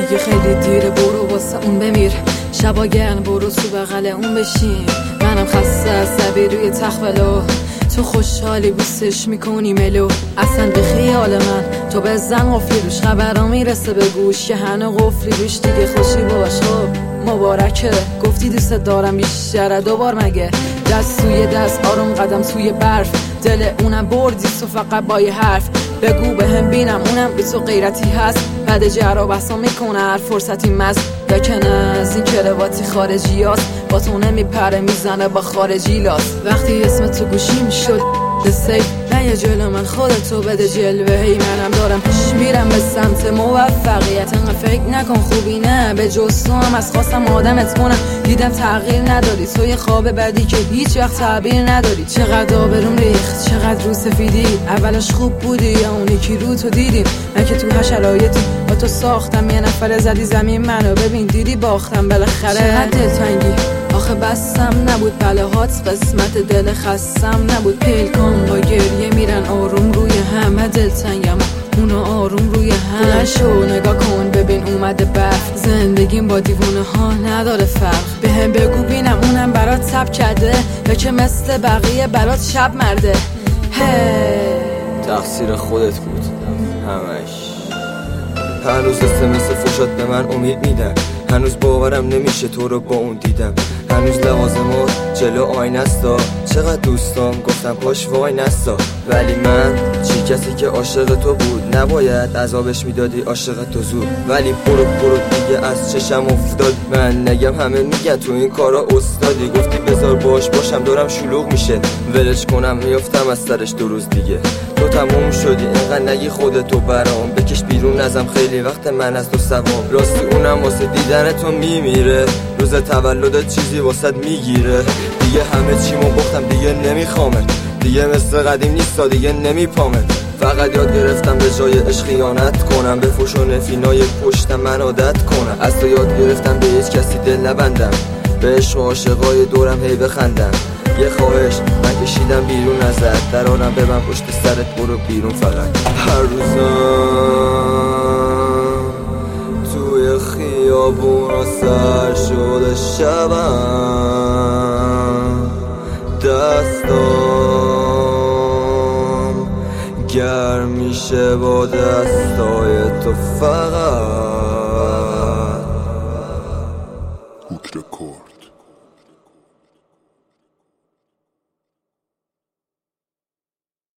دیگه خیلی دیره، برو واسه اون بمیر. شبا گرم برو تو بغل اون بشین. منم خسته از سبی روی تخت ولو، تو خوشحالی بوسش میکنی ملو. اصلا به خیال من تو بزن قفلی روش، خبرها میرسه به گوش که هنو قفلی روش. دیگه خوشی باش مبارکه، گفتی دوست دارم بیشتره دوبار مگه. دست توی دست آروم قدم توی برف، دل اونم بردی تو فقط با یه حرف. بگو بهم بینم اونم بی تو غیرتی هست، بعد جرا بحثا میکنه هر فرصتی مست. یا که نه از این کرواتی خارجی هست، با تو نمیپره میزنه با خارجی لاست. وقتی اسم تو گوشیم شد دستی، نه یه جلو من خودتو بده جلوه. هی منم دارم پیش میرم به سمت موفقیت، انقدر فکر نکن خوبی نه به جز تو هم از خواستم آدمت کنم. دیدم تغییر نداری، تو یه خواب بدی که هیچ وقت تعبیر نداری. چقدر آبروم ریخت، چقدر رو سفیدی، اولش خوب بودی یا اونی که رو تو دیدیم. من که تو هر شرایطی با تو ساختم، یه نفر زدی زمین منو ببین دیدی باختم بالاخره. چقدر دلتنگی آخه بستم نبود بلاهات، قسمت دل خستم نبود. پلکان با گریه میرن آروم روی همه، دلتنگم اونو آروم روی هم. نشو نگاه کن ببین اومده برف، زندگیم با دیوونه ها نداره فرق. به هم بگو بینم اونم برات تب کرده، یا که مثل بقیه برات شب مرده. تقصیر خودت بود همش. هنوز SMS فوشات به من امید میدن، هنوز باورم نمیشه تو رو با اون دیدم. هنوز لوازمات جلو آینه استا، چقدر دوستام گفتم پاش وای نستا. ولی من چی کسی که عاشق تو بود، نباید عذابش میدادی عاشق تو زود. ولی برو دیگه از چشم افتاد، من نگم همه میگن تو این کارا استادی. گفتی بذار باشم دورم شلوغ میشه، ولش کنم میافتم از سرش 2 روز دیگه. تو تموم شدی اینقدر نگی خودتو برام، بکش بیرون ازم خیلی وقت من از تو سوام. راستی اونم واسه دیدن تو میمیره، روز تولدت چیزی واسه میگیره. دیگه همه چیمو باختم دیگه نمیخوامه، دیگه مثل قدیم نیستا دیگه نمیپامه. فقط یاد گرفتم به جای عشق خیانت کنم، به فوش و نفینای پشت من عادت کنم. از تو یاد گرفتم به هیچ کسی دل نبندم، به عشق و عاشقای دورم هی بخندم. یه خواهش من کشیدم بیرون ازت، درارم ببن پشت سرت برو بیرون فقط. هر روزم توی خیابون و سر شده شبم، دستام گرم میشه با دستای تو فقط.